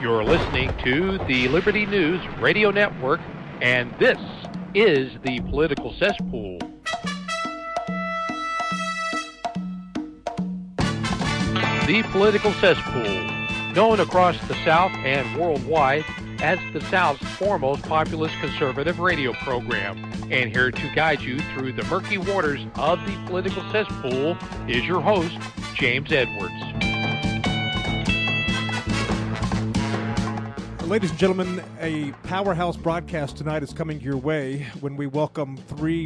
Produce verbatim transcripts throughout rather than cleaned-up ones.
You're listening to the Liberty News Radio Network, and this is the Political Cesspool. The Political Cesspool, known across the South and worldwide as the South's foremost populist conservative radio program. And here to guide you through the murky waters of the Political Cesspool is your host, James Edwards. Ladies and gentlemen, a powerhouse broadcast tonight is coming your way when we welcome three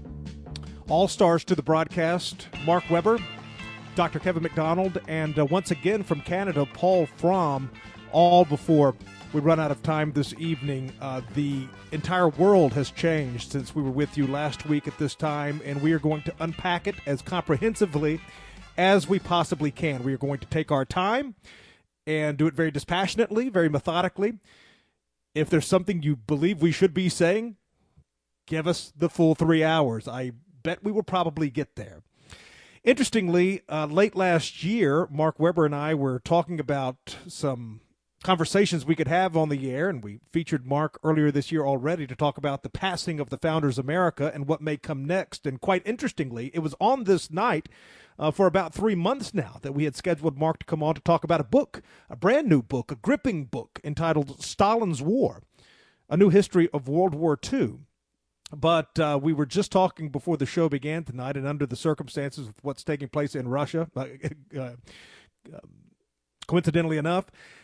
all-stars to the broadcast. Mark Weber, Doctor Kevin McDonald, and uh, once again from Canada, Paul Fromm, all before we run out of time this evening. Uh, the entire world has changed since we were with you last week at this time, and we are going to unpack it as comprehensively as we possibly can. We are going to take our time and do it very dispassionately, very methodically. If there's something you believe we should be saying, give us the full three hours. I bet we will probably get there. Interestingly, uh, late last year, Mark Weber and I were talking about some conversations we could have on the air, and we featured Mark earlier this year already to talk about the passing of the Founders America and what may come next. And quite interestingly, it was on this night uh, for about three months now that we had scheduled Mark to come on to talk about a book, a brand new book, a gripping book entitled Stalin's War, A New History of World War Two. But uh, we were just talking before the show began tonight, and under the circumstances of what's taking place in Russia, uh, uh, coincidentally enough,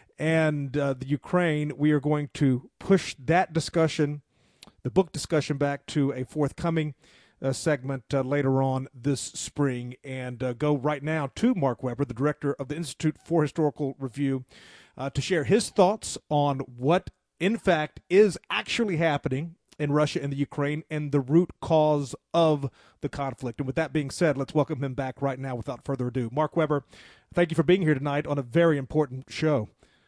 and uh, the Ukraine, we are going to push that discussion, the book discussion, back to a forthcoming uh, segment uh, later on this spring, and uh, go right now to Mark Weber, the director of the Institute for Historical Review, uh, to share his thoughts on what, in fact, is actually happening in Russia and the Ukraine and the root cause of the conflict. And with that being said, let's welcome him back right now without further ado. Mark Weber, thank you for being here tonight on a very important show.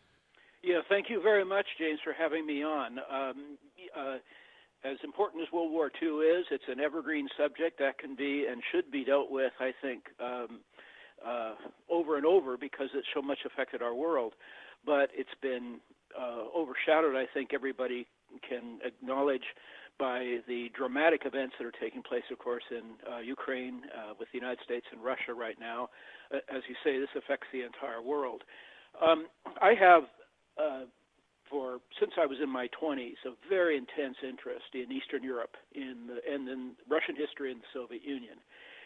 Yeah, thank you very much, James, for having me on. Um, uh, as important as World War Two is, it's an evergreen subject that can be and should be dealt with, I think, um, uh, over and over because it so much affected our world. But it's been uh, overshadowed, I think everybody can acknowledge, by the dramatic events that are taking place, of course, in uh, Ukraine uh, with the United States and Russia right now. Uh, as you say, this affects the entire world. Um, I have Uh, for since I was in my twenties, a very intense interest in Eastern Europe, in the, and in Russian history and the Soviet Union.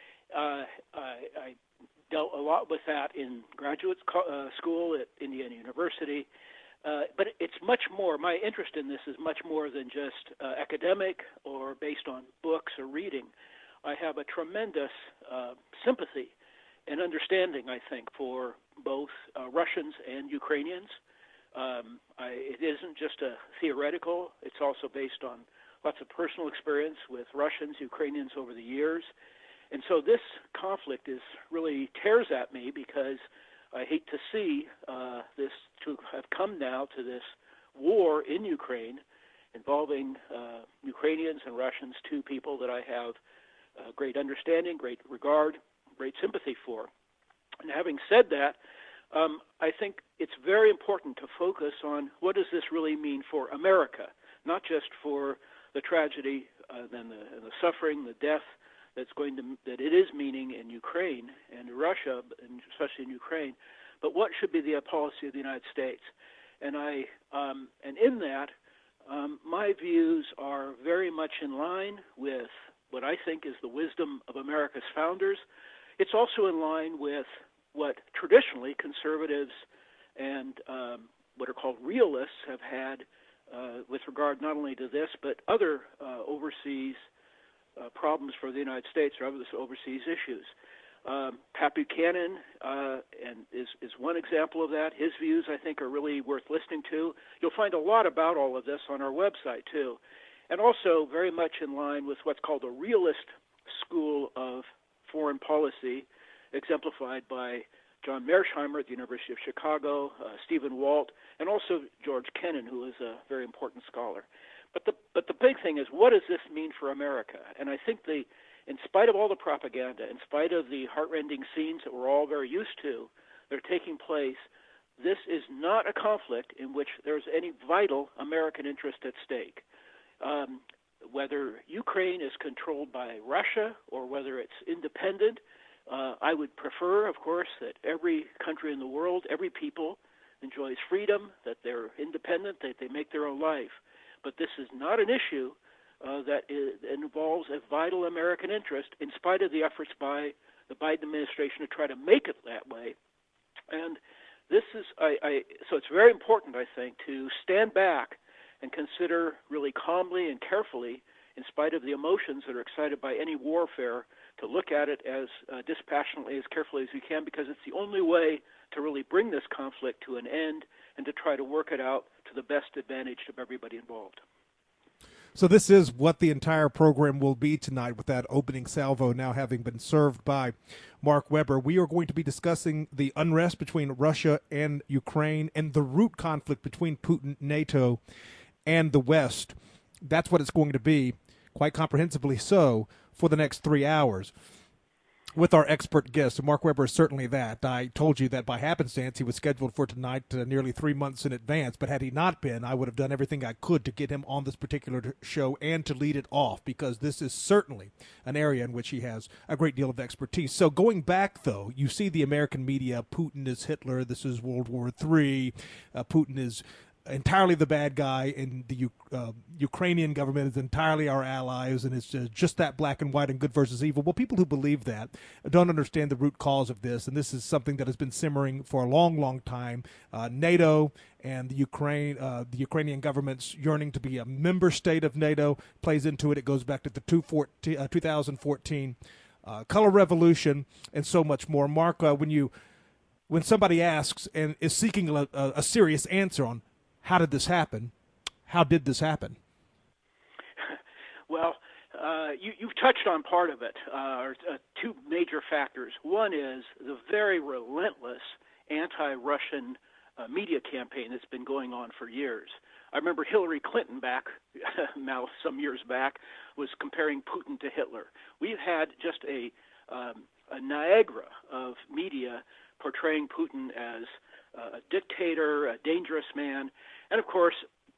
Uh, I, I dealt a lot with that in graduate uh, school at Indiana University, uh, but it's much more. My interest in this is much more than just uh, academic or based on books or reading. I have a tremendous uh, sympathy and understanding, I think, for both uh, Russians and Ukrainians. Um, I, it isn't just a theoretical. It's also based on lots of personal experience with Russians, Ukrainians over the years. And so this conflict is really tears at me because I hate to see uh, this to have come now to this war in Ukraine involving uh, Ukrainians and Russians, two people that I have uh, great understanding, great regard, great sympathy for. And having said that, Um, I think it's very important to focus on what does this really mean for America, not just for the tragedy uh, and, the, and the suffering, the death that's going to that it is meaning in Ukraine and Russia, and especially in Ukraine, but what should be the policy of the United States. And I um, and in that, um, my views are very much in line with what I think is the wisdom of America's founders. It's also in line with what traditionally conservatives and um, what are called realists have had uh, with regard not only to this, but other uh, overseas uh, problems for the United States or other overseas issues. Um, Pat Buchanan uh, and is, is one example of that. His views, I think, are really worth listening to. You'll find a lot about all of this on our website, too. And also very much in line with what's called a realist school of foreign policy, exemplified by John Mearsheimer at the University of Chicago, uh, Stephen Walt, and also George Kennan, who is a very important scholar. But the but the big thing is, what does this mean for America? And I think the, in spite of all the propaganda, in spite of the heartrending scenes that we're all very used to, that are taking place, this is not a conflict in which there's any vital American interest at stake. Um, whether Ukraine is controlled by Russia or whether it's independent, uh, I would prefer, of course, that every country in the world, every people enjoys freedom, that they're independent, that they make their own life. But this is not an issue uh, that is, involves a vital American interest, in spite of the efforts by the Biden administration to try to make it that way. And this is, I, I, so it's very important, I think, to stand back and consider really calmly and carefully, in spite of the emotions that are excited by any warfare, to look at it as uh, dispassionately, as carefully as we can, because it's the only way to really bring this conflict to an end and to try to work it out to the best advantage of everybody involved. So this is what the entire program will be tonight, with that opening salvo now having been served by Mark Weber. We are going to be discussing the unrest between Russia and Ukraine and the root conflict between Putin, NATO, and the West. That's what it's going to be, quite comprehensively so, for the next three hours. With our expert guest. Mark Weber is certainly that. I told you that by happenstance he was scheduled for tonight uh, nearly three months in advance, but had he not been, I would have done everything I could to get him on this particular show and to lead it off, because this is certainly an area in which he has a great deal of expertise. So going back, though, you see the American media, Putin is Hitler, this is World War Three, uh, Putin is entirely the bad guy, and the uh, Ukrainian government is entirely our allies, and it's just, just that black and white and good versus evil. Well, people who believe that don't understand the root cause of this, and this is something that has been simmering for a long, long time. Uh, NATO and the Ukraine, uh, the Ukrainian government's yearning to be a member state of NATO plays into it. It goes back to the two thousand fourteen uh, color revolution and so much more. Mark, uh, when you when somebody asks and is seeking a, a, a serious answer on how did this happen? How did this happen? Well, uh, you, you've touched on part of it, uh, or, uh, two major factors. One is the very relentless anti-Russian uh, media campaign that's been going on for years. I remember Hillary Clinton back, now some years back, was comparing Putin to Hitler. We've had just a, um, a Niagara of media portraying Putin as uh, a dictator, a dangerous man. And, of course,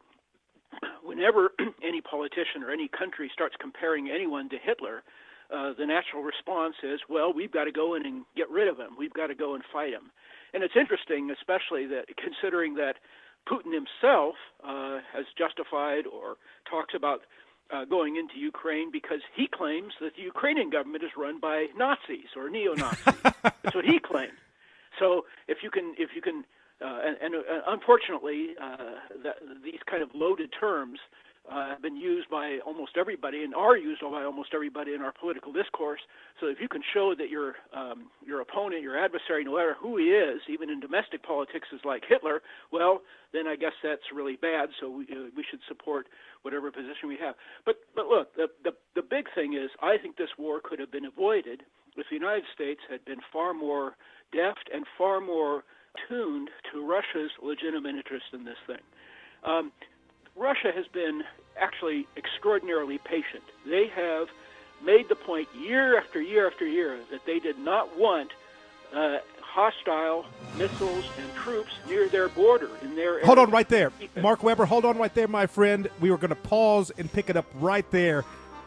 whenever any politician or any country starts comparing anyone to Hitler, uh, the natural response is, well, we've got to go in and get rid of him. We've got to go and fight him. And it's interesting, especially that considering that Putin himself uh, has justified or talks about uh, going into Ukraine because he claims that the Ukrainian government is run by Nazis or neo-Nazis. That's what he claimed. So if you can, if you can, uh, and, and uh, unfortunately, uh, that, these kind of loaded terms uh, have been used by almost everybody and are used by almost everybody in our political discourse. So if you can show that your um, your opponent, your adversary, no matter who he is, even in domestic politics, is like Hitler, well, then I guess that's really bad. So we uh, we should support whatever position we have. But but look, the the the big thing is, I think this war could have been avoided if the United States had been far more deft and far more tuned to Russia's legitimate interest in this thing. Um, Russia has been actually extraordinarily patient. They have made the point year after year after year that they did not want uh, hostile missiles and troops near their border, in their area. Hold on right there. Mark Weber, hold on right there, my friend. We were going to pause and pick it up right there.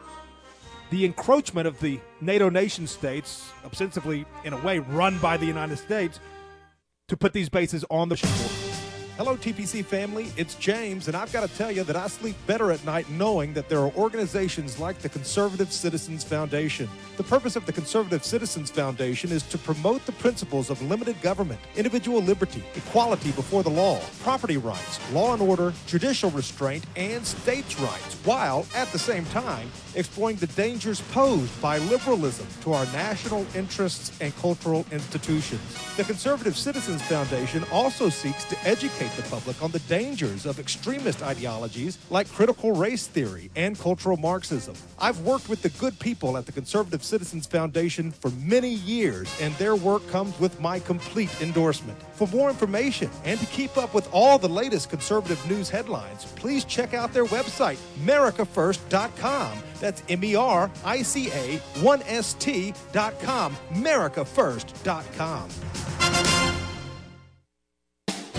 The encroachment of the NATO nation states, ostensibly, in a way, run by the United States, to put these bases on the shore. Hello, T P C family. It's James, and I've got to tell you that I sleep better at night knowing that there are organizations like the Conservative Citizens Foundation. The purpose of the Conservative Citizens Foundation is to promote the principles of limited government, individual liberty, equality before the law, property rights, law and order, judicial restraint, and states' rights, while, at the same time, exploring the dangers posed by liberalism to our national interests and cultural institutions. The Conservative Citizens Foundation also seeks to educate the public on the dangers of extremist ideologies like critical race theory and cultural Marxism. I've worked with the good people at the Conservative Citizens Foundation for many years, and their work comes with my complete endorsement. For more information and to keep up with all the latest conservative news headlines, please check out their website, Merica First dot com. That's M E R I C A one S T dot com, Merica First dot com.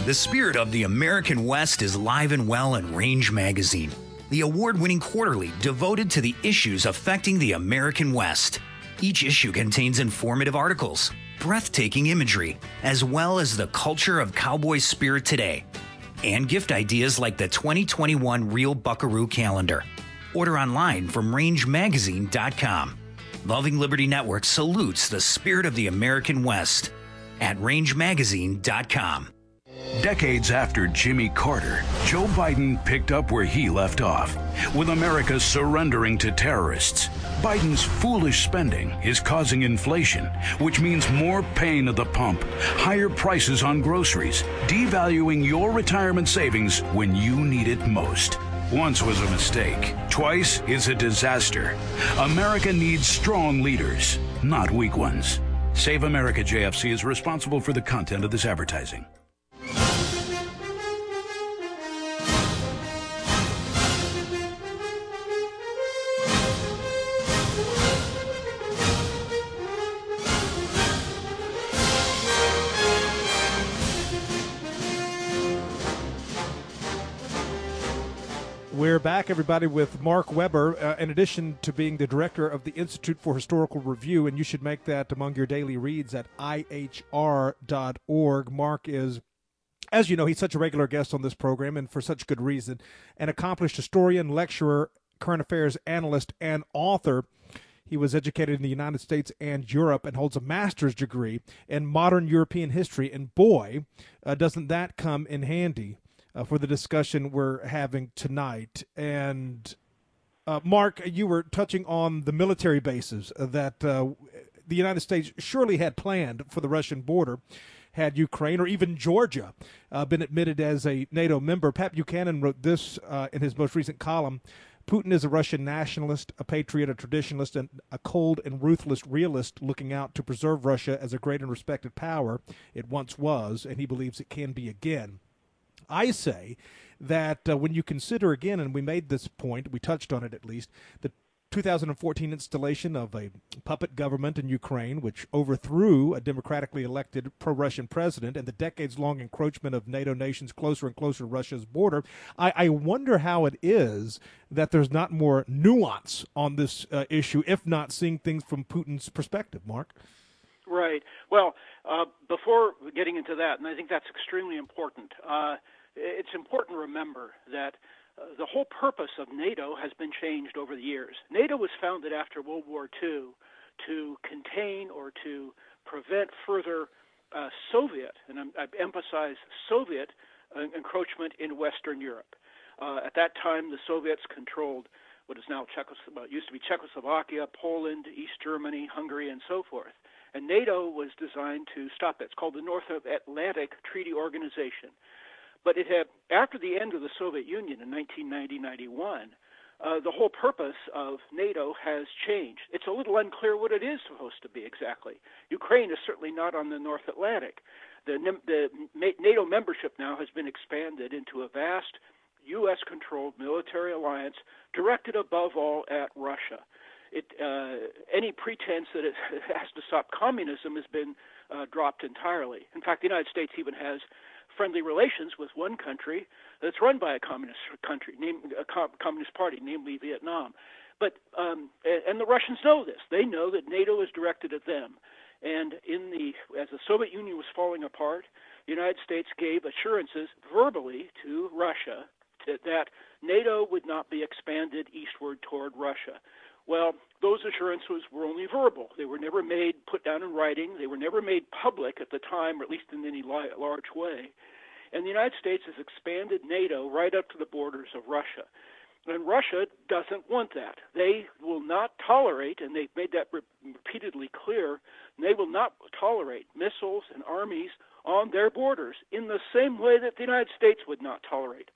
The spirit of the American West is live and well in Range Magazine, the award-winning quarterly devoted to the issues affecting the American West. Each issue contains informative articles, breathtaking imagery, as well as the culture of cowboy spirit today, and gift ideas like the twenty twenty-one Real Buckaroo calendar. Order online from range magazine dot com. Loving Liberty Network salutes the spirit of the American West at range magazine dot com. Decades after Jimmy Carter, Joe Biden picked up where he left off, with America surrendering to terrorists. Biden's foolish spending is causing inflation, which means more pain at the pump, higher prices on groceries, devaluing your retirement savings when you need it most. Once was a mistake. Twice is a disaster. America needs strong leaders, not weak ones. Save America J F C is responsible for the content of this advertising. We're back, everybody, with Mark Weber, uh, in addition to being the director of the Institute for Historical Review, and you should make that among your daily reads at I H R dot org. Mark is, as you know, he's such a regular guest on this program, and for such good reason, an accomplished historian, lecturer, current affairs analyst, and author. He was educated in the United States and Europe and holds a master's degree in modern European history, and boy, uh, doesn't that come in handy Uh, for the discussion we're having tonight. And uh, Mark, you were touching on the military bases that uh, the United States surely had planned for the Russian border had Ukraine or even Georgia uh, been admitted as a NATO member. Pat Buchanan wrote this uh, in his most recent column: Putin is a Russian nationalist, a patriot, a traditionalist, and a cold and ruthless realist looking out to preserve Russia as a great and respected power it once was, and he believes it can be again. I say that uh, when you consider again, and we made this point, we touched on it at least, the two thousand fourteen installation of a puppet government in Ukraine, which overthrew a democratically elected pro-Russian president, and the decades-long encroachment of NATO nations closer and closer to Russia's border, I, I wonder how it is that there's not more nuance on this uh, issue, if not seeing things from Putin's perspective, Mark. Right. Well, uh, before getting into that, and I think that's extremely important, uh, it's important to remember that uh, the whole purpose of NATO has been changed over the years. NATO was founded after World War Two to contain or to prevent further uh, Soviet, and I'm, I emphasize Soviet, uh, encroachment in Western Europe. Uh, at that time, the Soviets controlled what is now Czechoslovakia, well, used to be Czechoslovakia, Poland, East Germany, Hungary, and so forth. And NATO was designed to stop that. It's called the North Atlantic Treaty Organization. But it had, after the end of the Soviet Union in nineteen ninety ninety-one, uh, the whole purpose of NATO has changed. It's a little unclear what it is supposed to be exactly. Ukraine is certainly not on the North Atlantic. The, the NATO membership now has been expanded into a vast U S-controlled military alliance directed above all at Russia. It, uh, any pretense that it has to stop communism has been uh, dropped entirely. In fact, the United States even has friendly relations with one country that's run by a communist country, named a com- communist party, namely Vietnam. But um, and the Russians know this. They know that NATO is directed at them. And in the as the Soviet Union was falling apart, the United States gave assurances verbally to Russia to, that NATO would not be expanded eastward toward Russia. Well, those assurances were only verbal. They were never made, put down in writing. They were never made public at the time, or at least in any li- large way. And the United States has expanded NATO right up to the borders of Russia. And Russia doesn't want that. They will not tolerate, and they've made that re- repeatedly clear, they will not tolerate missiles and armies on their borders in the same way that the United States would not tolerate.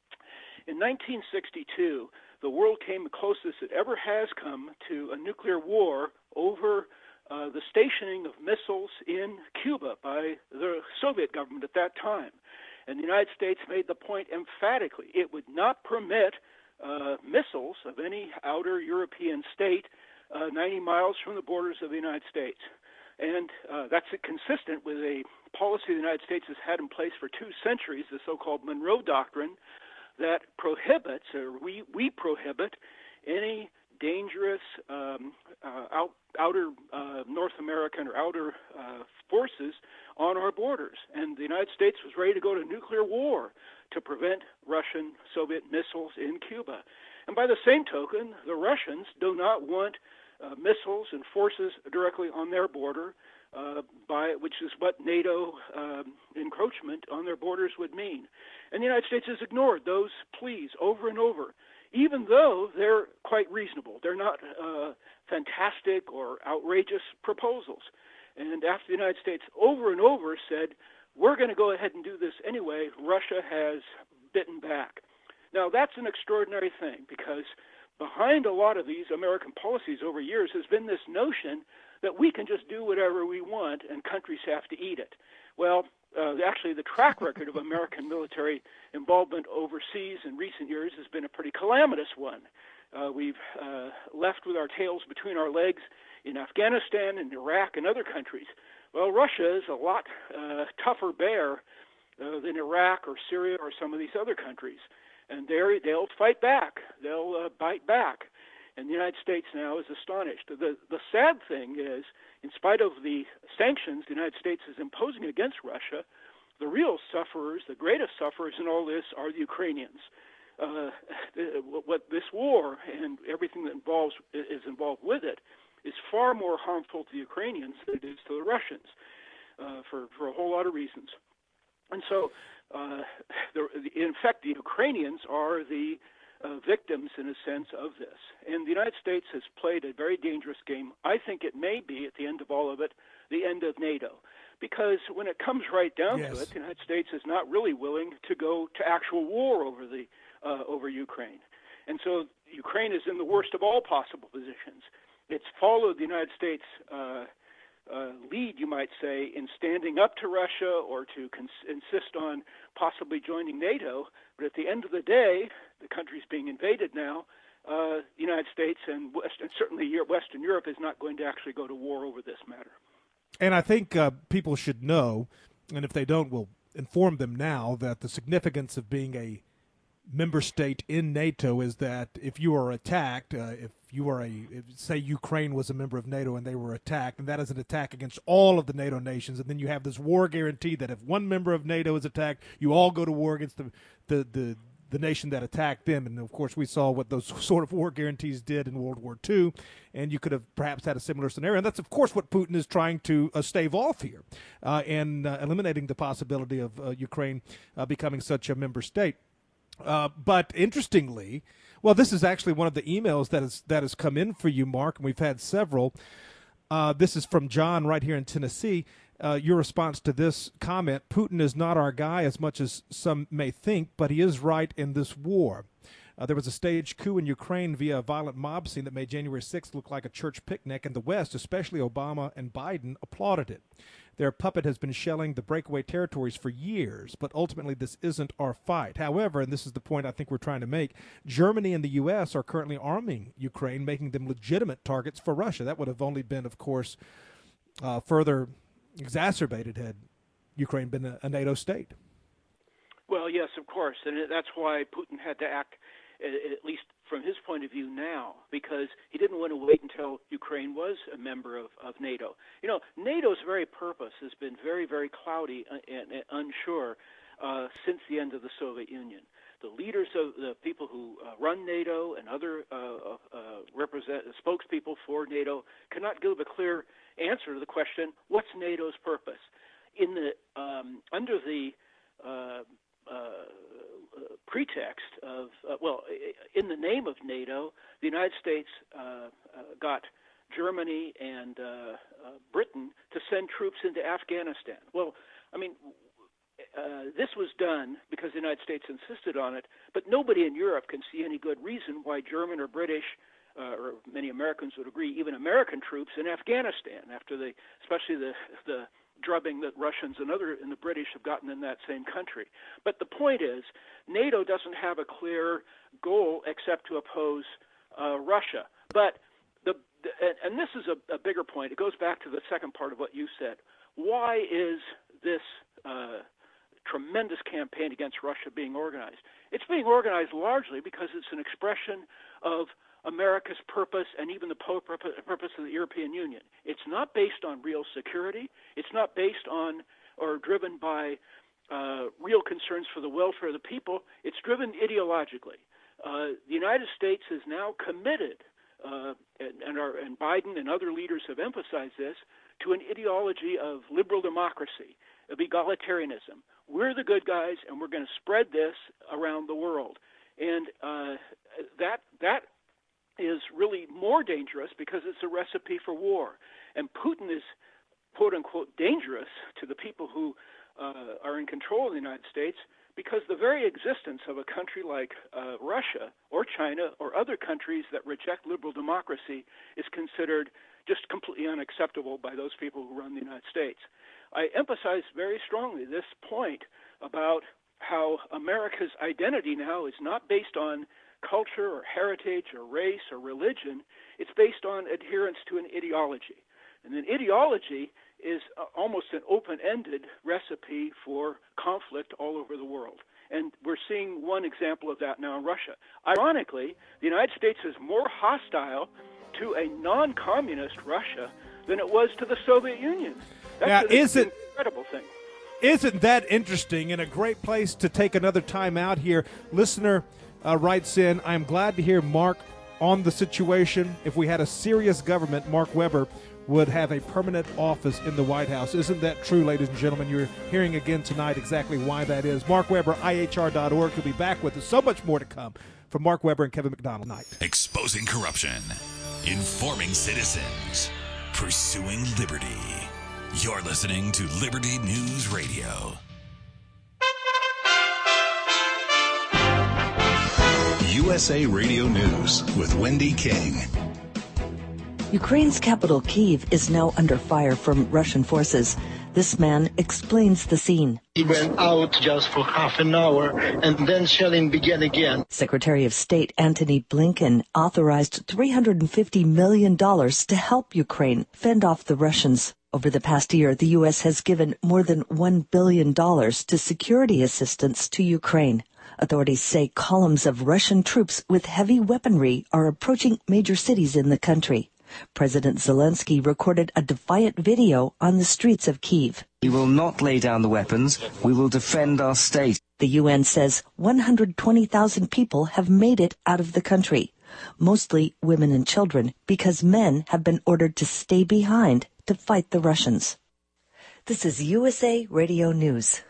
In nineteen sixty-two, the world came the closest it ever has come to a nuclear war over uh, the stationing of missiles in Cuba by the Soviet government at that time. And the United States made the point emphatically it would not permit uh, missiles of any outer European state uh, ninety miles from the borders of the United States. And uh, that's consistent with a policy the United States has had in place for two centuries, the so-called Monroe Doctrine, that prohibits, or we, we prohibit, any dangerous um, uh, out, outer uh, North American or outer uh, forces on our borders. And the United States was ready to go to nuclear war to prevent Russian Soviet missiles in Cuba. And by the same token, the Russians do not want uh, missiles and forces directly on their border, uh, by which is what NATO um, encroachment on their borders would mean. And the United States has ignored those pleas over and over, even though they're quite reasonable. They're not uh, fantastic or outrageous proposals. And after the United States over and over said, we're going to go ahead and do this anyway, Russia has bitten back. Now, that's an extraordinary thing, because behind a lot of these American policies over years has been this notion that we can just do whatever we want and countries have to eat it. Well, uh, actually, the track record of American military involvement overseas in recent years has been a pretty calamitous one. Uh, we've uh, left with our tails between our legs in Afghanistan and Iraq and other countries. Well, Russia is a lot uh, tougher bear uh, than Iraq or Syria or some of these other countries. And they'll fight back. They'll uh, bite back. And the United States now is astonished. The, the sad thing is, in spite of the sanctions the United States is imposing against Russia, the real sufferers, the greatest sufferers in all this are the Ukrainians. Uh, what this war and everything that involves is involved with it is far more harmful to the Ukrainians than it is to the Russians, uh, for, for a whole lot of reasons. And so, uh, the, in fact, the Ukrainians are the uh, victims, in a sense, of this. And the United States has played a very dangerous game. I think it may be, at the end of all of it, the end of NATO. Because when it comes right down yes. to it, the United States is not really willing to go to actual war over the uh, over Ukraine. And so Ukraine is in the worst of all possible positions. It's followed the United States uh, uh, lead, you might say, in standing up to Russia or to cons- insist on possibly joining NATO. But at the end of the day, the country's being invaded now. Uh, the United States and, West, and certainly Western Europe is not going to actually go to war over this matter. And I think uh, people should know, and if they don't, we'll inform them now, that the significance of being a member state in NATO is that if you are attacked, uh, if you are a, if, say Ukraine was a member of NATO and they were attacked, and that is an attack against all of the NATO nations, and then you have this war guarantee that if one member of NATO is attacked, you all go to war against the the the, the nation that attacked them. And, of course, we saw what those sort of war guarantees did in World War Two, and you could have perhaps had a similar scenario. And that's, of course, what Putin is trying to uh, stave off here, uh, and uh, eliminating the possibility of uh, Ukraine uh, becoming such a member state. Uh, but interestingly, well, this is actually one of the emails that is that has come in for you, Mark, and we've had several. Uh, this is from John right here in Tennessee. Uh, your response to this comment: Putin is not our guy as much as some may think, but he is right in this war. Uh, there was a staged coup in Ukraine via a violent mob scene that made January sixth look like a church picnic, and the West, especially Obama and Biden, applauded it. Their puppet has been shelling the breakaway territories for years, but ultimately this isn't our fight. However, and this is the point I think we're trying to make, Germany and the U S are currently arming Ukraine, making them legitimate targets for Russia. That would have only been, of course, uh, further exacerbated had Ukraine been a, a NATO state. Well, yes, of course, and that's why Putin had to act, at least from his point of view now, because he didn't want to wait until Ukraine was a member of, of NATO. You know, NATO's very purpose has been very, very cloudy and, and unsure uh, since the end of the Soviet Union. The leaders of the people who uh, run NATO and other uh, uh, represent spokespeople for NATO cannot give a clear answer to the question, what's NATO's purpose? In the um, under the uh, uh, pretext of, uh, well, in the name of NATO, the United States uh, uh, got Germany and uh, uh, Britain to send troops into Afghanistan. Well, I mean, uh, this was done because the United States insisted on it, but nobody in Europe can see any good reason why German or British, uh, or many Americans would agree, even American troops in Afghanistan, after the, especially the the drubbing that Russians and other and the British have gotten in that same country. But the point is, NATO doesn't have a clear goal except to oppose uh, Russia. But the, the and this is a, a bigger point. It goes back to the second part of what you said. Why is this uh, tremendous campaign against Russia being organized? It's being organized largely because it's an expression of America's purpose and even the purpose of the European Union. It's not based on real security. It's not based on or driven by uh, real concerns for the welfare of the people. It's driven ideologically. Uh, the United States is now committed, uh, and, and, our, and Biden and other leaders have emphasized this, to an ideology of liberal democracy, of egalitarianism. We're the good guys, and we're going to spread this around the world. And uh, that that is really more dangerous because it's a recipe for war. And Putin is, quote-unquote, dangerous to the people who uh, are in control of the United States because the very existence of a country like uh, Russia or China or other countries that reject liberal democracy is considered just completely unacceptable by those people who run the United States. I emphasize very strongly this point about how America's identity now is not based on culture or heritage or race or religion. It's based on adherence to an ideology. And an ideology is uh, almost an open-ended recipe for conflict all over the world. And we're seeing one example of that now in Russia. Ironically, the United States is more hostile to a non-communist Russia than it was to the Soviet Union. That's yeah, an is it, incredible thing. Isn't that interesting and a great place to take another time out here? Listener uh, writes in, I'm glad to hear Mark on the situation. If we had a serious government, Mark Weber would have a permanent office in the White House. Isn't that true, ladies and gentlemen? You're hearing again tonight exactly why that is. Mark Weber, I H R dot org. He'll be back with us. So much more to come from Mark Weber and Kevin McDonald tonight. Exposing corruption, informing citizens, pursuing liberty. You're listening to Liberty News Radio. U S A Radio News with Wendy King. Ukraine's capital, Kyiv, is now under fire from Russian forces. This man explains the scene. He went out just for half an hour, and then shelling began again. Secretary of State Antony Blinken authorized three hundred fifty million dollars to help Ukraine fend off the Russians. Over the past year, the U S has given more than one billion dollars to security assistance to Ukraine. Authorities say columns of Russian troops with heavy weaponry are approaching major cities in the country. President Zelensky recorded a defiant video on the streets of Kyiv. We will not lay down the weapons. We will defend our state. The U N says one hundred twenty thousand people have made it out of the country, mostly women and children, because men have been ordered to stay behind to fight the Russians. This is U S A Radio News.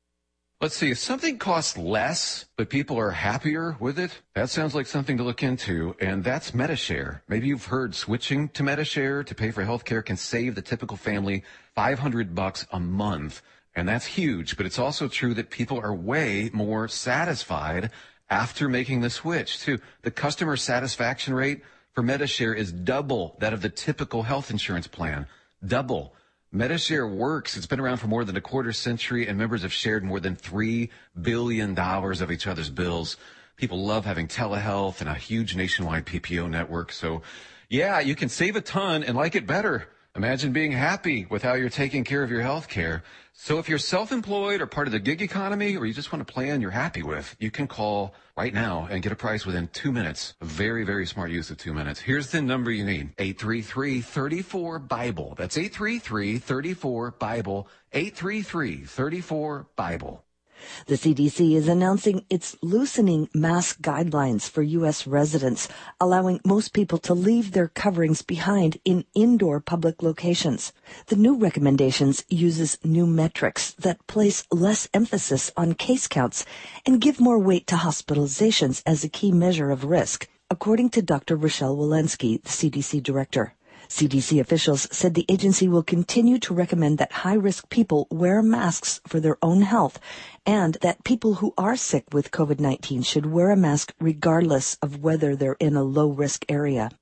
Let's see, if something costs less, but people are happier with it, that sounds like something to look into, and that's Medi-Share. Maybe you've heard switching to Medi-Share to pay for health care can save the typical family five hundred bucks a month, and that's huge, but it's also true that people are way more satisfied after making the switch, too. The customer satisfaction rate for Medi-Share is double that of the typical health insurance plan. Double. Medi-Share works. It's been around for more than a quarter century, and members have shared more than three billion dollars of each other's bills. People love having telehealth and a huge nationwide P P O network. So, yeah, you can save a ton and like it better. Imagine being happy with how you're taking care of your health care. So if you're self-employed or part of the gig economy, or you just want a plan you're happy with, you can call right now and get a price within two minutes. A very, very smart use of two minutes. Here's the number you need. eight three three, three four, BIBLE. That's eight three three, three four, BIBLE. eight three three, three four, BIBLE. The C D C is announcing it's loosening mask guidelines for U S residents, allowing most people to leave their coverings behind in indoor public locations. The new recommendations uses new metrics that place less emphasis on case counts and give more weight to hospitalizations as a key measure of risk, according to Doctor Rochelle Walensky, the C D C director. C D C officials said the agency will continue to recommend that high-risk people wear masks for their own health and that people who are sick with COVID nineteen should wear a mask regardless of whether they're in a low-risk area.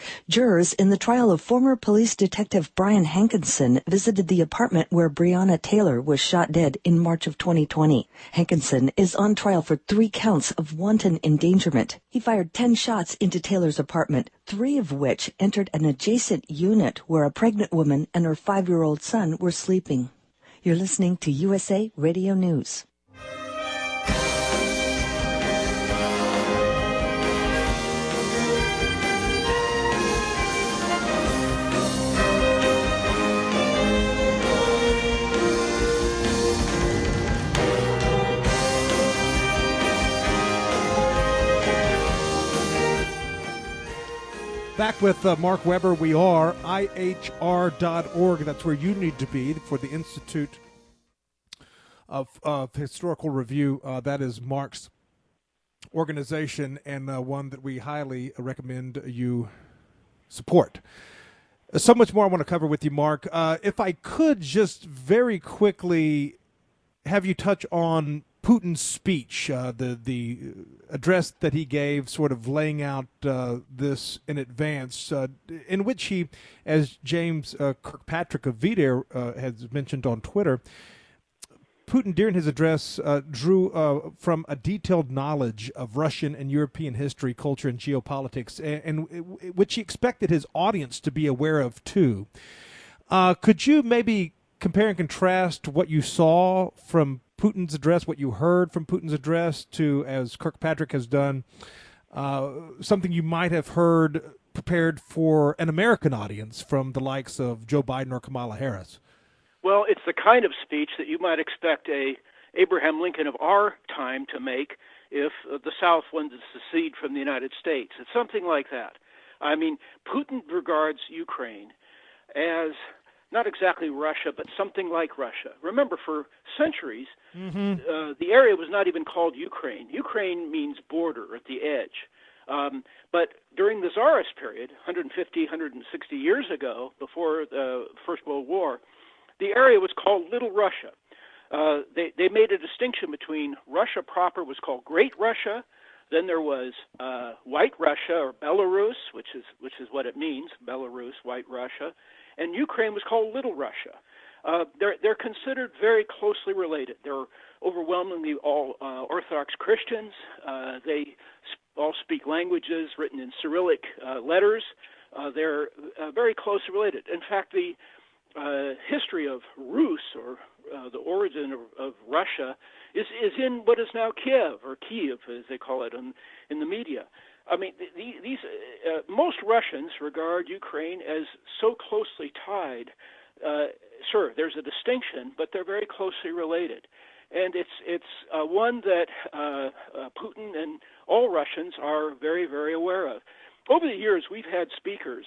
Jurors in the trial of former police detective Brian Hankinson visited the apartment where Breonna Taylor was shot dead in March of twenty twenty. Hankinson is on trial for three counts of wanton endangerment. He fired ten shots into Taylor's apartment, three of which entered an adjacent unit where a pregnant woman and her five-year-old son were sleeping. You're listening to U S A Radio News. Back with uh, Mark Weber. We are I H R dot org. That's where you need to be for the Institute of, of Historical Review. Uh, that is Mark's organization, and uh, one that we highly recommend you support. So much more I want to cover with you, Mark. Uh, if I could just very quickly have you touch on Putin's speech, uh, the the address that he gave, sort of laying out uh, this in advance, uh, in which he, as James uh, Kirkpatrick of V DARE uh, has mentioned on Twitter, Putin during his address uh, drew uh, from a detailed knowledge of Russian and European history, culture, and geopolitics, and, and which he expected his audience to be aware of too. Uh, could you maybe compare and contrast what you saw from Putin's address, what you heard from Putin's address, to, as Kirkpatrick has done, uh, something you might have heard prepared for an American audience from the likes of Joe Biden or Kamala Harris? Well, it's the kind of speech that you might expect a Abraham Lincoln of our time to make if uh, the South wanted to secede from the United States. It's something like that. I mean, Putin regards Ukraine as not exactly Russia, but something like Russia. Remember, for centuries, mm-hmm. uh, the area was not even called Ukraine. Ukraine means border, at the edge. Um, but during the Tsarist period, one hundred fifty, one hundred sixty years ago, before the First World War, the area was called Little Russia. Uh, they, they made a distinction between Russia proper was called Great Russia, then there was uh, White Russia, or Belarus, which is which is what it means, Belarus, White Russia, and Ukraine was called Little Russia. Uh, they're they're considered very closely related. They're overwhelmingly all uh, Orthodox Christians. Uh, they sp- all speak languages written in Cyrillic uh, letters. Uh, they're uh, very closely related. In fact, the uh, history of Rus, or uh, the origin of, of Russia, is is in what is now Kiev, or Kiev, as they call it in, in the media. I mean, the, these uh, most Russians regard Ukraine as so closely tied. Uh, sure, there's a distinction, but they're very closely related, and it's it's uh, one that uh, uh, Putin and all Russians are very, very aware of. Over the years, we've had speakers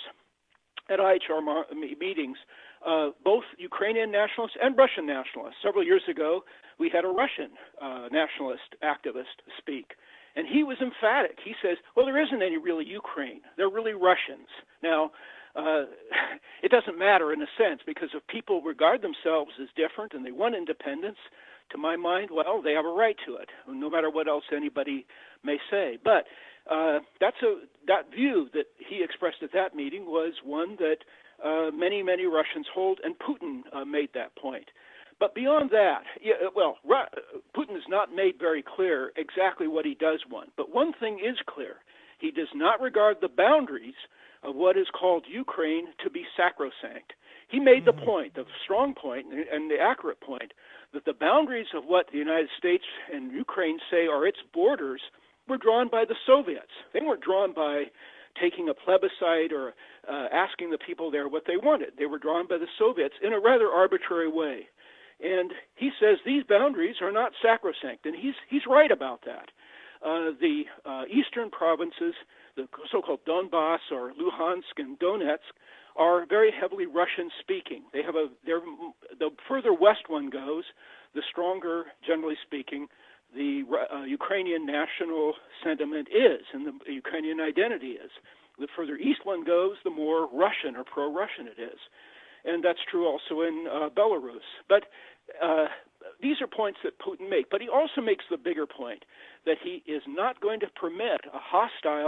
at I H R mar- meetings, uh, both Ukrainian nationalists and Russian nationalists. Several years ago, we had a Russian uh, nationalist activist speak. And he was emphatic. He says, well, there isn't any really Ukraine. They're really Russians. Now, uh, it doesn't matter in a sense, because if people regard themselves as different and they want independence, to my mind, well, they have a right to it, no matter what else anybody may say. But uh, that's a, that view that he expressed at that meeting was one that uh, many, many Russians hold, and Putin uh, made that point. But beyond that, yeah, well, Putin has not made very clear exactly what he does want. But one thing is clear. He does not regard the boundaries of what is called Ukraine to be sacrosanct. He made the point, the strong point, and the accurate point, that the boundaries of what the United States and Ukraine say are its borders were drawn by the Soviets. They weren't drawn by taking a plebiscite or uh, asking the people there what they wanted. They were drawn by the Soviets in a rather arbitrary way. And he says these boundaries are not sacrosanct, and he's he's right about that. Uh, the uh, eastern provinces, the so-called Donbass or Luhansk and Donetsk, are very heavily Russian-speaking. They have a they're, the further west one goes, the stronger, generally speaking, the uh, Ukrainian national sentiment is, and the Ukrainian identity is. The further east one goes, the more Russian or pro-Russian it is. And that's true also in uh, Belarus. But uh, these are points that Putin makes. But he also makes the bigger point that he is not going to permit a hostile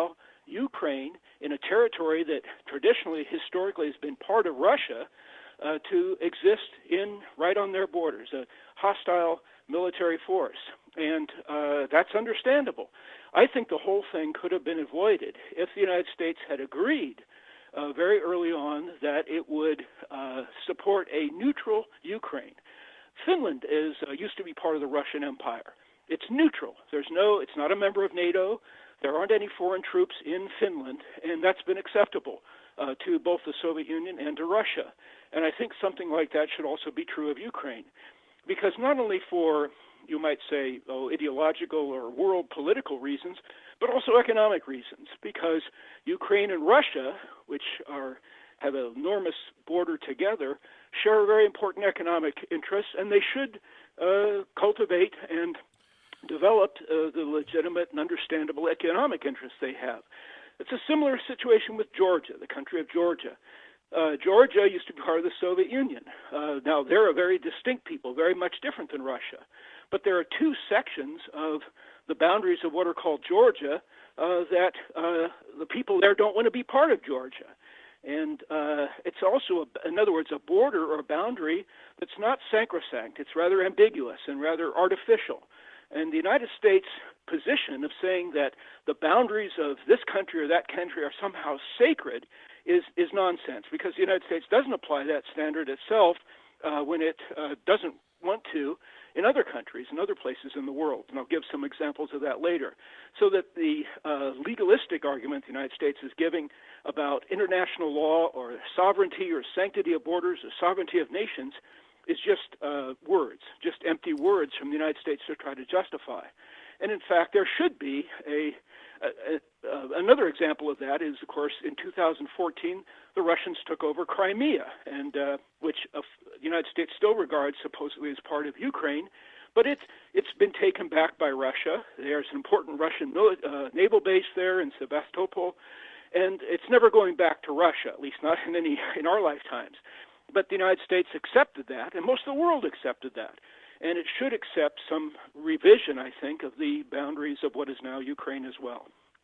Ukraine in a territory that traditionally, historically, has been part of Russia uh, to exist in right on their borders, a hostile military force. And uh, that's understandable. I think the whole thing could have been avoided if the United States had agreed uh, very early on that it would uh, support a neutral Ukraine. Finland is uh, used to be part of the Russian Empire. It's neutral. There's no. It's not a member of NATO. There aren't any foreign troops in Finland, and that's been acceptable uh, to both the Soviet Union and to Russia. And I think something like that should also be true of Ukraine, because not only for, you might say, oh, ideological or world political reasons, but also economic reasons, because Ukraine and Russia, which are have an enormous border together, share very important economic interests, and they should uh, cultivate and develop uh, the legitimate and understandable economic interests they have. It's a similar situation with Georgia, the country of Georgia. Uh, Georgia used to be part of the Soviet Union. Uh, now, they're a very distinct people, very much different than Russia. But there are two sections of the boundaries of what are called Georgia uh, that uh, the people there don't want to be part of Georgia. And uh, it's also, a, in other words, a border or a boundary that's not sacrosanct. It's rather ambiguous and rather artificial. And the United States' position of saying that the boundaries of this country or that country are somehow sacred is, is nonsense, because the United States doesn't apply that standard itself uh, when it uh, doesn't want to in other countries and other places in the world. And I'll give some examples of that later. So that the uh, legalistic argument the United States is giving about international law or sovereignty or sanctity of borders or sovereignty of nations is just uh, words, just empty words from the United States to try to justify. And in fact, there should be a, a, a another example of that is, of course, in two thousand fourteen, the Russians took over Crimea, and uh, which uh, the United States still regards supposedly as part of Ukraine, but it's it's been taken back by Russia. There's an important Russian mili- uh, naval base there in Sevastopol, and it's never going back to Russia, at least not in any in our lifetimes. But the United States accepted that, and most of the world accepted that. And it should accept some revision, I think, of the boundaries of what is now Ukraine as well.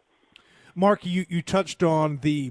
Mark, you, you touched on the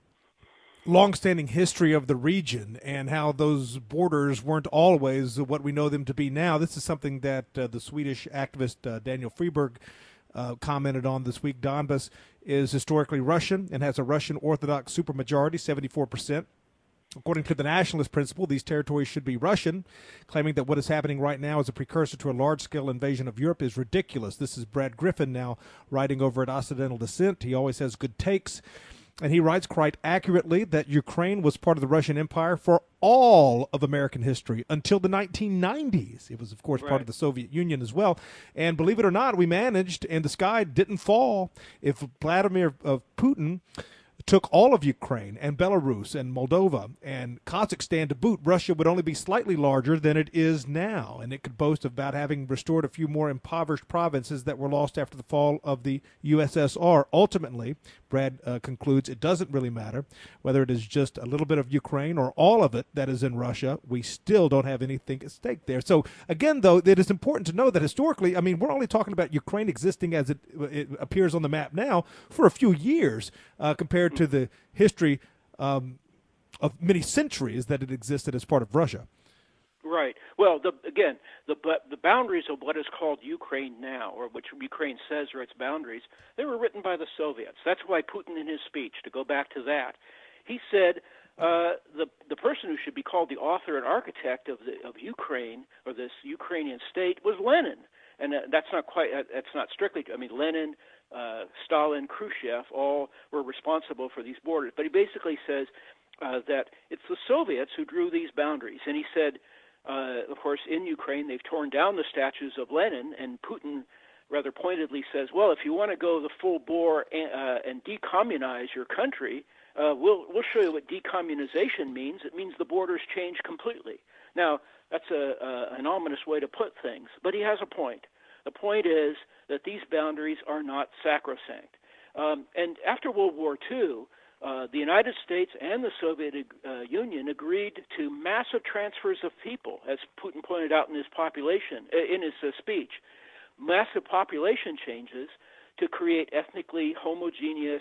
longstanding history of the region and how those borders weren't always what we know them to be now. This is something that uh, the Swedish activist uh, Daniel Friberg uh, commented on this week. Donbas is historically Russian and has a Russian Orthodox supermajority, seventy-four percent. According to the nationalist principle, these territories should be Russian. Claiming that what is happening right now is a precursor to a large-scale invasion of Europe is ridiculous. This is Brad Griffin now writing over at Occidental Dissent. He always has good takes. And he writes quite accurately that Ukraine was part of the Russian Empire for all of American history until the nineteen nineties. It was, of course, right. part of the Soviet Union as well. And believe it or not, we managed, and the sky didn't fall. If Vladimir uh, Putin took all of Ukraine and Belarus and Moldova and Kazakhstan to boot, Russia would only be slightly larger than it is now, and it could boast about having restored a few more impoverished provinces that were lost after the fall of the U S S R. Ultimately, Brad uh, concludes, it doesn't really matter whether it is just a little bit of Ukraine or all of it that is in Russia. We still don't have anything at stake there. So, again, though, it is important to know that historically, I mean, we're only talking about Ukraine existing as it, it appears on the map now for a few years uh, compared to the history um, of many centuries that it existed as part of Russia. Right. Well, the, again, the the boundaries of what is called Ukraine now, or which Ukraine says are its boundaries, they were written by the Soviets. That's why Putin, in his speech, to go back to that, he said uh, the the person who should be called the author and architect of the of Ukraine, or this Ukrainian state, was Lenin. And uh, that's not quite. Uh, that's not strictly. I mean, Lenin, uh, Stalin, Khrushchev, all were responsible for these borders. But he basically says uh, that it's the Soviets who drew these boundaries. And he said, uh, of course, in Ukraine they've torn down the statues of Lenin, and Putin rather pointedly says, well, if you want to go the full bore and, uh, and decommunize your country, uh, we'll we'll show you what decommunization means. It means the borders change completely. Now, that's a, a, an ominous way to put things, but he has a point. The point is that these boundaries are not sacrosanct. Um, and after World War Two, uh, the United States and the Soviet uh, Union agreed to massive transfers of people, as Putin pointed out in his population in his uh, speech, massive population changes to create ethnically homogeneous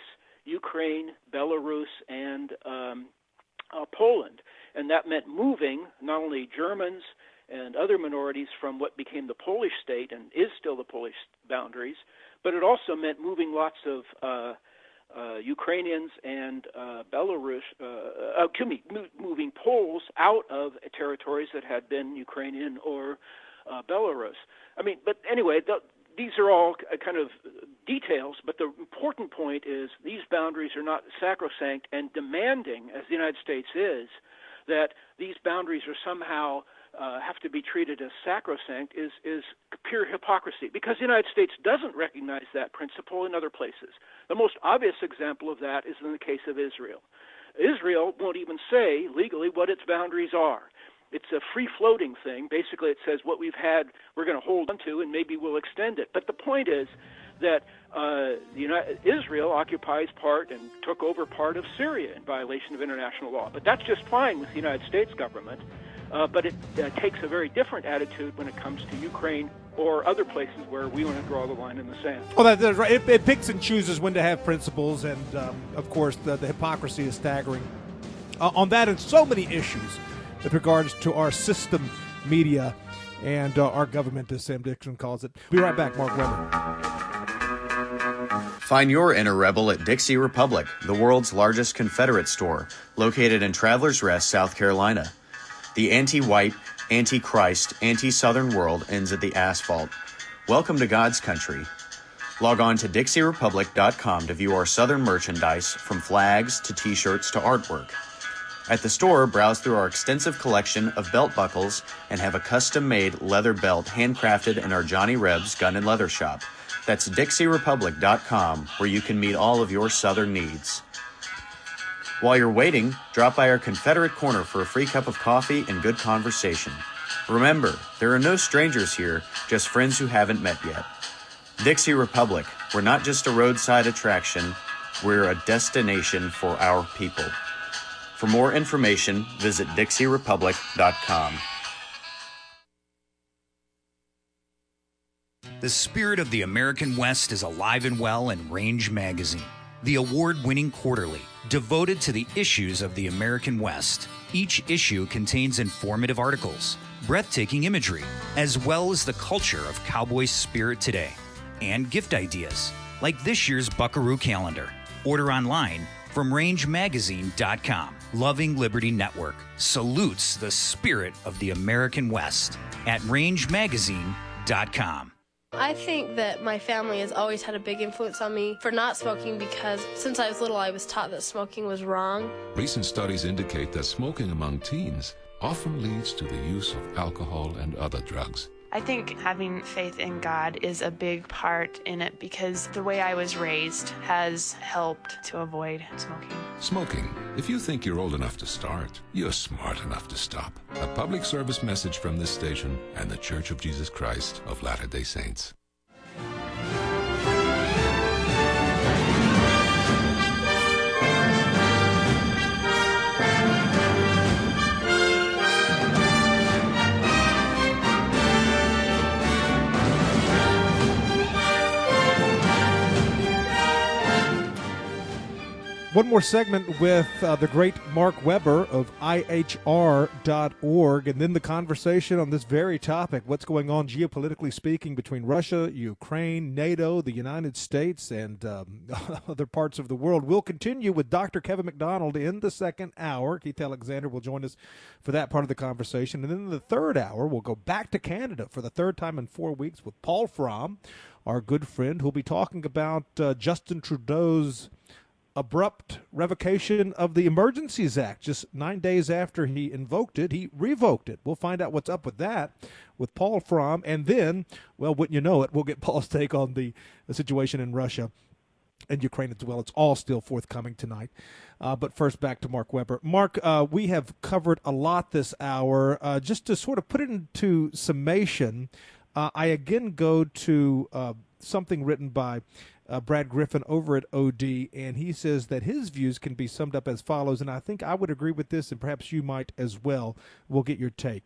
Ukraine, Belarus, and um, uh, Poland. And that meant moving not only Germans and other minorities from what became the Polish state and is still the Polish boundaries, but it also meant moving lots of uh, uh, Ukrainians and uh, Belarus, uh, uh, excuse me, moving Poles out of territories that had been Ukrainian or uh, Belarus. I mean, but anyway, the, these are all kind of details, but the important point is these boundaries are not sacrosanct, and demanding, as the United States is, that these boundaries are somehow uh, have to be treated as sacrosanct is, is pure hypocrisy, because the United States doesn't recognize that principle in other places. The most obvious example of that is in the case of Israel. Israel won't even say legally what its boundaries are. It's a free-floating thing. Basically, it says what we've had, we're going to hold on to, and maybe we'll extend it. But the point is that uh, the United, Israel occupies part and took over part of Syria in violation of international law. But that's just fine with the United States government. Uh, but it uh, takes a very different attitude when it comes to Ukraine or other places where we want to draw the line in the sand. Well, that, that's right. It, it picks and chooses when to have principles, and, um, of course, the, the hypocrisy is staggering uh, on that and so many issues with regards to our system media and uh, our government, as Sam Dixon calls it. Be right back, Mark Weber. Find your inner rebel at Dixie Republic, the world's largest Confederate store, located in Travelers Rest, South Carolina. The anti-white, anti-Christ, anti-Southern world ends at the asphalt. Welcome to God's country. Log on to Dixie Republic dot com to view our Southern merchandise, from flags to T-shirts to artwork. At the store, browse through our extensive collection of belt buckles and have a custom-made leather belt handcrafted in our Johnny Rebs Gun and Leather Shop. That's Dixie Republic dot com, where you can meet all of your Southern needs. While you're waiting, drop by our Confederate Corner for a free cup of coffee and good conversation. Remember, there are no strangers here, just friends who haven't met yet. Dixie Republic, we're not just a roadside attraction, we're a destination for our people. For more information, visit Dixie Republic dot com. The spirit of the American West is alive and well in Range Magazine, the award-winning quarterly devoted to the issues of the American West. Each issue contains informative articles, breathtaking imagery, as well as the culture of cowboy spirit today, and gift ideas, like this year's Buckaroo calendar. Order online from range magazine dot com. Loving Liberty Network salutes the spirit of the American West at range magazine dot com. I think that my family has always had a big influence on me for not smoking, because since I was little I was taught that smoking was wrong. Recent studies indicate that smoking among teens often leads to the use of alcohol and other drugs. I think having faith in God is a big part in it, because the way I was raised has helped to avoid smoking. Smoking. If you think you're old enough to start, you're smart enough to stop. A public service message from this station and the Church of Jesus Christ of Latter-day Saints. One more segment with uh, the great Mark Weber of I H R dot org, and then the conversation on this very topic, what's going on geopolitically speaking between Russia, Ukraine, NATO, the United States, and um, other parts of the world. We'll continue with Doctor Kevin McDonald in the second hour. Keith Alexander will join us for that part of the conversation. And then in the third hour, we'll go back to Canada for the third time in four weeks with Paul Fromm, our good friend, who'll be talking about uh, Justin Trudeau's abrupt revocation of the Emergencies Act. Just nine days after he invoked it, he revoked it. We'll find out what's up with that with Paul Fromm. And then, well, wouldn't you know it, we'll get Paul's take on the, the situation in Russia and Ukraine as well. It's all still forthcoming tonight. Uh, but first, back to Mark Weber. Mark, uh, we have covered a lot this hour. Uh, just to sort of put it into summation, uh, I again go to uh, something written by Uh, Brad Griffin over at O D, and he says that his views can be summed up as follows, and I think I would agree with this, and perhaps you might as well. We'll get your take.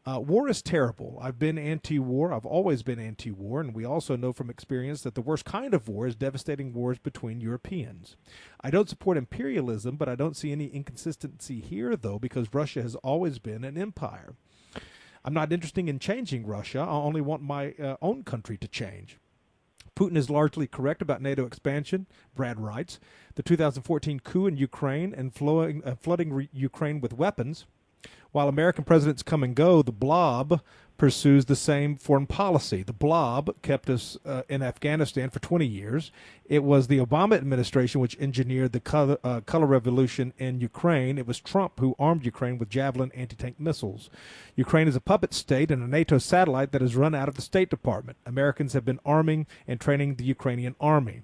Uh, war is terrible. I've been anti-war. I've always been anti-war, and we also know from experience that the worst kind of war is devastating wars between Europeans. I don't support imperialism, but I don't see any inconsistency here, though, because Russia has always been an empire. I'm not interested in changing Russia. I only want my uh, own country to change. Putin is largely correct about NATO expansion, Brad writes. The two thousand fourteen coup in Ukraine and flowing, uh, flooding re- Ukraine with weapons. While American presidents come and go, the blob pursues the same foreign policy. The blob kept us uh, in Afghanistan for twenty years. It was the Obama administration which engineered the color, uh, color revolution in Ukraine. It was Trump who armed Ukraine with Javelin anti-tank missiles. Ukraine is a puppet state and a NATO satellite that has run out of the State Department. Americans have been arming and training the Ukrainian army.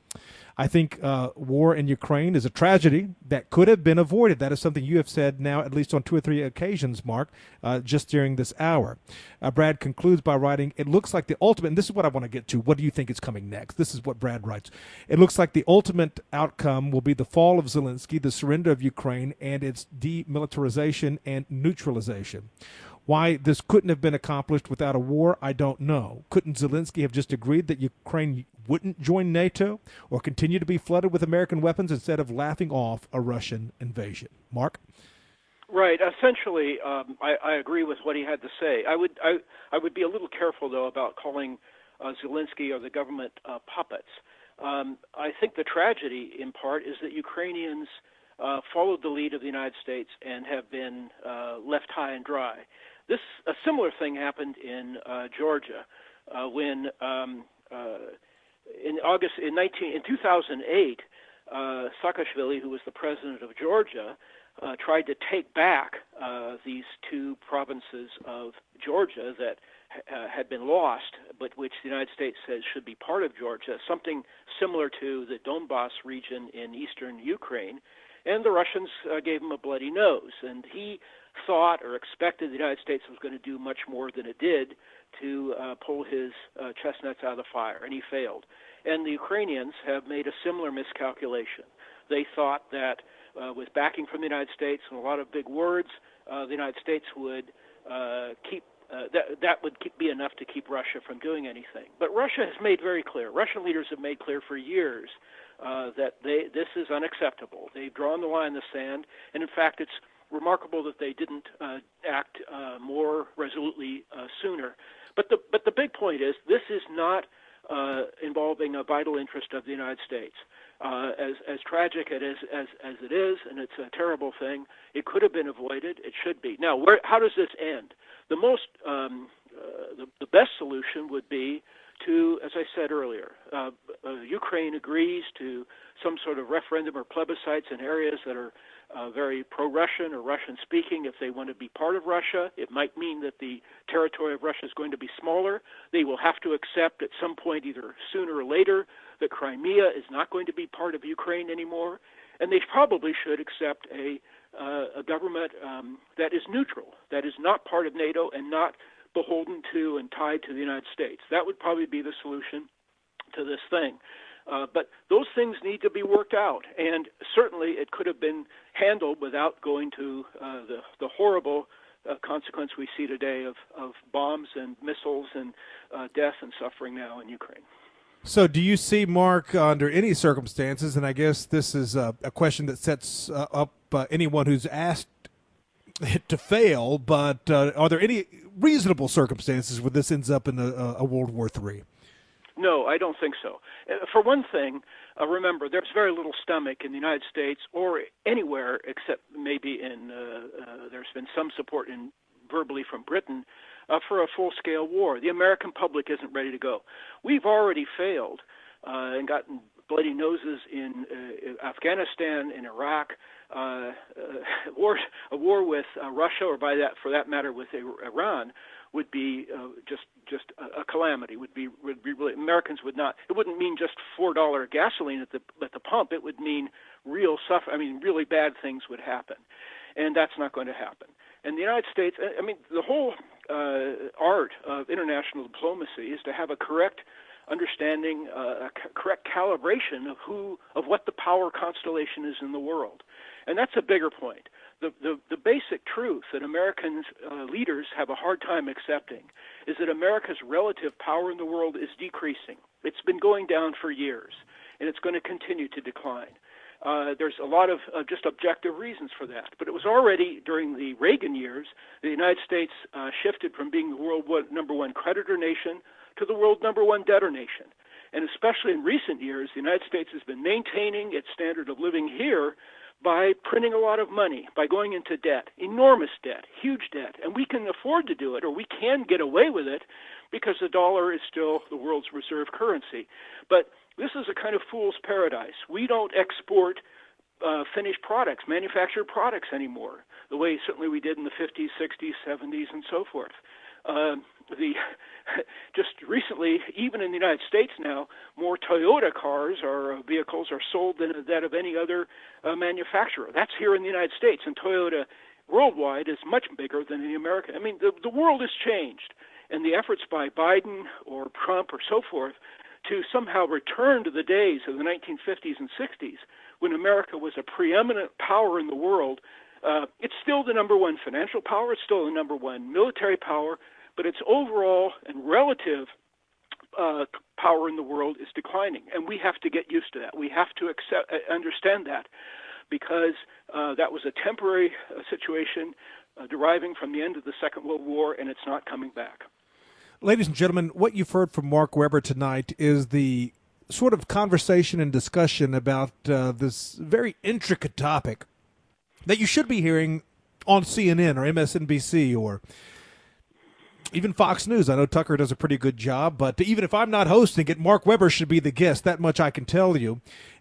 I think uh, war in Ukraine is a tragedy that could have been avoided. That is something you have said now at least on two or three occasions, Mark, uh, just during this hour. Uh, Brad concludes by writing, it looks like the ultimate, and this is what I want to get to, what do you think is coming next? This is what Brad writes. It looks like the ultimate outcome will be the fall of Zelensky, the surrender of Ukraine, and its demilitarization and neutralization. Why this couldn't have been accomplished without a war, I don't know. Couldn't Zelensky have just agreed that Ukraine wouldn't join NATO or continue to be flooded with American weapons instead of laughing off a Russian invasion? Mark? Right. Essentially, um, I, I agree with what he had to say. I would I, I would be a little careful, though, about calling uh, Zelensky or the government uh, puppets. Um, I think the tragedy, in part, is that Ukrainians uh, followed the lead of the United States and have been uh, left high and dry. This a similar thing happened in uh, Georgia uh, when um, uh, in August in nineteen in two thousand eight, uh, Saakashvili, who was the president of Georgia, uh, tried to take back uh, these two provinces of Georgia that uh, had been lost, but which the United States says should be part of Georgia, something similar to the Donbass region in eastern Ukraine. And the Russians uh, gave him a bloody nose, and he thought or expected the United States was going to do much more than it did to uh, pull his uh, chestnuts out of the fire, and he failed. And the Ukrainians have made a similar miscalculation. They thought that uh, with backing from the United States and a lot of big words, uh, the United States would uh, keep uh, that that would keep, be enough to keep Russia from doing anything. But Russia has made very clear. Russian leaders have made clear for years uh, that they this is unacceptable. They've drawn the line in the sand, and in fact, it's remarkable that they didn't uh, act uh, more resolutely uh, sooner. But the but the big point is this is not uh, involving a vital interest of the United States. Uh, as as tragic it is as as it is, and it's a terrible thing. It could have been avoided. It should be. Now, where how does this end? The most um, uh, the, the best solution would be to, as I said earlier, uh, uh, Ukraine agrees to some sort of referendum or plebiscites in areas that are uh, very pro-Russian or Russian-speaking. If they want to be part of Russia, it might mean that the territory of Russia is going to be smaller. They will have to accept at some point, either sooner or later, that Crimea is not going to be part of Ukraine anymore. And they probably should accept a, uh, a government um, that is neutral, that is not part of NATO and not beholden to and tied to the United States. That would probably be the solution to this thing. Uh, but those things need to be worked out, and certainly it could have been handled without going to uh, the, the horrible uh, consequence we see today of, of bombs and missiles and uh, death and suffering now in Ukraine. So do you see, Mark, under any circumstances, and I guess this is a, a question that sets uh, up uh, anyone who's asked it to fail, but uh, are there any reasonable circumstances where this ends up in a, a World War Three? No, I don't think so. Uh, for one thing, uh, remember, there's very little stomach in the United States or anywhere except maybe in, uh, uh, there's been some support in verbally from Britain, uh, for a full-scale war. The American public isn't ready to go. We've already failed uh, and gotten bloody noses in uh, Afghanistan, in Iraq, uh, uh, war, a war with uh, Russia, or by that, for that matter, with Iran, would be uh, just just a, a calamity. Would be would be really Americans would not. It wouldn't mean just four dollar gasoline at the at the pump. It would mean real suffer. I mean, really bad things would happen, and that's not going to happen. And the United States, I mean, the whole uh, art of international diplomacy is to have a correct understanding uh, a c- correct calibration of who, of what the power constellation is in the world. And that's a bigger point. The, the, the basic truth that American uh, leaders have a hard time accepting is that America's relative power in the world is decreasing. It's been going down for years, and it's going to continue to decline. Uh, there's a lot of uh, just objective reasons for that. But it was already during the Reagan years, the United States uh, shifted from being the world one, number one creditor nation to the world number one debtor nation. And especially in recent years, the United States has been maintaining its standard of living here by printing a lot of money, by going into debt, enormous debt, huge debt. And we can afford to do it, or we can get away with it, because the dollar is still the world's reserve currency. But this is a kind of fool's paradise. We don't export uh, finished products, manufactured products anymore, the way certainly we did in the fifties, sixties, seventies, and so forth. Uh, the just recently, even in the United States now, more Toyota cars or uh, vehicles are sold than that of any other uh, manufacturer. That's here in the United States, and Toyota worldwide is much bigger than the American. I mean, the, the world has changed, and the efforts by Biden or Trump or so forth to somehow return to the days of the nineteen fifties and sixties when America was a preeminent power in the world. Uh, it's still the number one financial power. It's still the number one military power. But its overall and relative uh, power in the world is declining, and we have to get used to that. We have to accept, uh, understand that, because uh, that was a temporary uh, situation uh, deriving from the end of the Second World War, and it's not coming back. Ladies and gentlemen, what you've heard from Mark Weber tonight is the sort of conversation and discussion about uh, this very intricate topic that you should be hearing on C N N or M S N B C or even Fox News. I know Tucker does a pretty good job, but even if I'm not hosting it, Mark Weber should be the guest. That much I can tell you.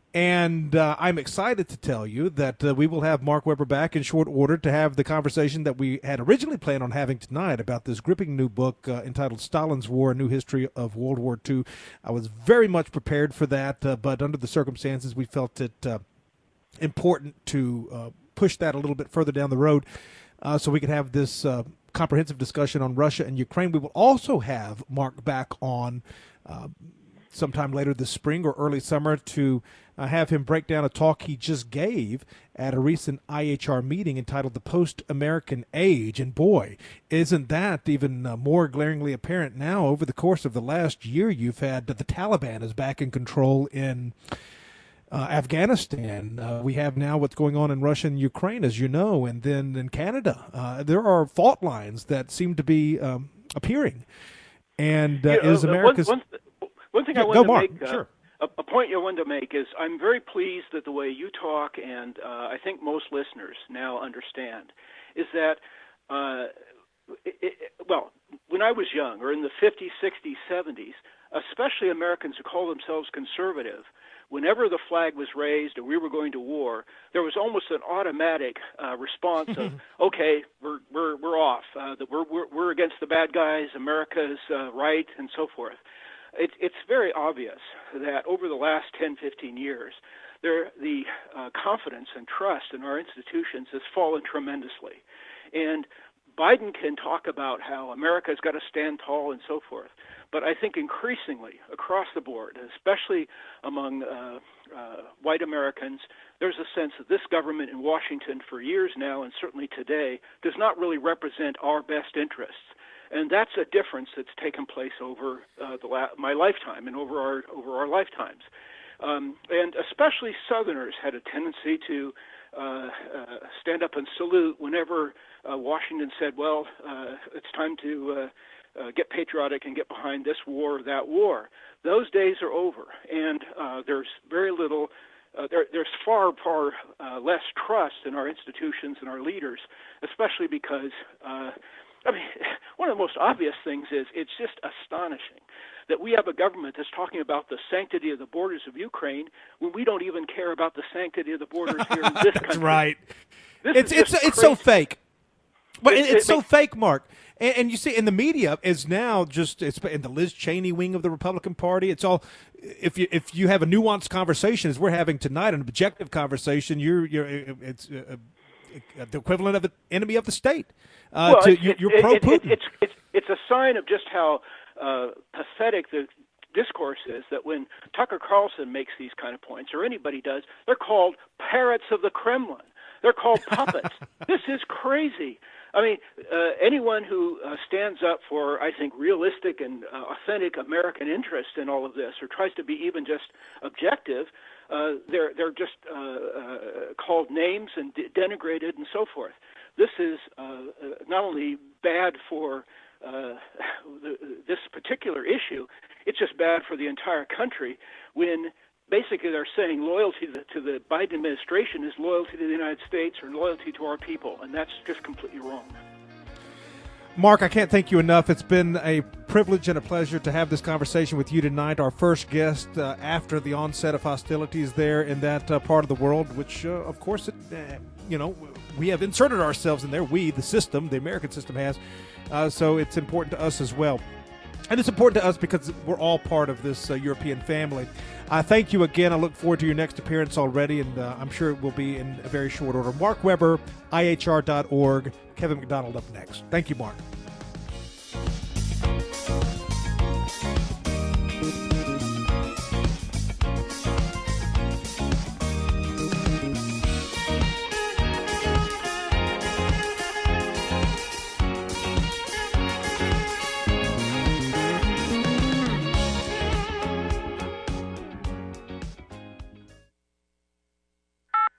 And uh, I'm excited to tell you that uh, we will have Mark Weber back in short order to have the conversation that we had originally planned on having tonight about this gripping new book uh, entitled Stalin's War, A New History of World War Two. I was very much prepared for that, uh, but under the circumstances, we felt it uh, important to uh, push that a little bit further down the road uh, so we could have this uh, comprehensive discussion on Russia and Ukraine. We will also have Mark back on uh, sometime later this spring or early summer to uh, have him break down a talk he just gave at a recent I H R meeting entitled The Post-American Age. And boy, isn't that even uh, more glaringly apparent now over the course of the last year. You've had uh, the Taliban is back in control in Uh, Afghanistan. Uh, we have now what's going on in Russia and Ukraine, as you know, and then in Canada. Uh, there are fault lines that seem to be um, appearing. And uh, yeah, is uh, America's... One, one, one thing yeah, I wanted go, Mark. to make, uh, sure. a, a point I wanted to make is I'm very pleased that the way you talk, and uh, I think most listeners now understand, is that, uh, it, it, well, when I was young, or in the fifties, sixties, seventies, especially Americans who call themselves conservative, whenever the flag was raised and we were going to war, there was almost an automatic uh, response of, okay, we're we're we're off, uh, that we're, we're we're against the bad guys, America's uh, right, and so forth. It, it's very obvious that over the last ten, fifteen years, there the uh, confidence and trust in our institutions has fallen tremendously, and Biden can talk about how America's got to stand tall and so forth. But I think increasingly across the board, especially among uh, uh, white Americans, there's a sense that this government in Washington for years now, and certainly today, does not really represent our best interests. And that's a difference that's taken place over uh, the la- my lifetime and over our over our lifetimes. Um, and especially Southerners had a tendency to uh, uh, stand up and salute whenever uh, Washington said, well, uh, it's time to uh, Uh, get patriotic and get behind this war or that war. Those days are over, and uh, there's very little, uh, there, there's far, far uh, less trust in our institutions and our leaders, especially because, uh, I mean, one of the most obvious things is it's just astonishing that we have a government that's talking about the sanctity of the borders of Ukraine when we don't even care about the sanctity of the borders here in this That's country. right. This it's it's it's so fake. But it, it's it, so it, fake, Mark. And, and you see, in the media, is now just it's in the Liz Cheney wing of the Republican Party. It's all if you if you have a nuanced conversation, as we're having tonight, an objective conversation, you're you're it's uh, uh, the equivalent of an enemy of the state. Uh, well, to, it, you're, you're it, pro it, Putin. It, it's it's it's a sign of just how uh, pathetic the discourse is that when Tucker Carlson makes these kind of points, or anybody does, they're called parrots of the Kremlin. They're called puppets. This is crazy. I mean, uh, anyone who uh, stands up for, I think, realistic and uh, authentic American interest in all of this, or tries to be even just objective, uh, they're they're just uh, uh, called names and de- denigrated and so forth. This is uh, not only bad for uh, the, this particular issue, it's just bad for the entire country when basically they're saying loyalty to the, to the Biden administration is loyalty to the United States or loyalty to our people, and that's just completely wrong. Mark, I can't thank you enough. It's been a privilege and a pleasure to have this conversation with you tonight, our first guest uh, after the onset of hostilities there in that uh, part of the world, which, uh, of course, it, uh, you know, we have inserted ourselves in there. We, the system, the American system has, uh, so it's important to us as well. And it's important to us because we're all part of this uh, European family. I thank you again. I look forward to your next appearance already, and uh, I'm sure it will be in a very short order. Mark Weber, I H R dot org. Kevin McDonald up next. Thank you, Mark.